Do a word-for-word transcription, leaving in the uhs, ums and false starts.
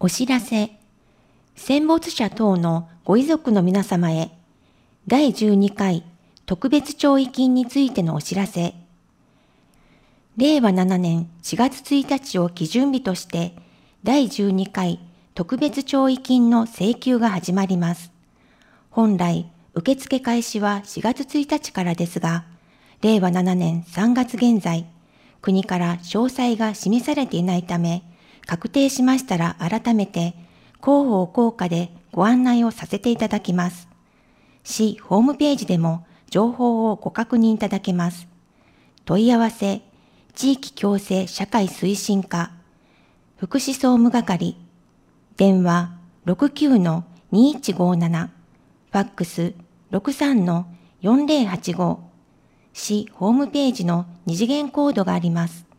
お知らせ。戦没者等のご遺族の皆様へ、だいじゅうにかい特別弔慰金についてのお知らせ。れいわななねんしがつついたちを基準日として、だいじゅうにかい特別弔慰金の請求が始まります。本来、受付開始はしがつついたちからですが、れいわななねんさんがつ現在、国から詳細が示されていないため、確定しましたら改めて広報効果でご案内をさせていただきます。市ホームページでも情報をご確認いただけます。問い合わせ、地域共生社会推進課、福祉総務係、電話 ろくきゅうのにいちごなな、ファックス ろくさんのよんぜろはちご、市ホームページの二次元コードがあります。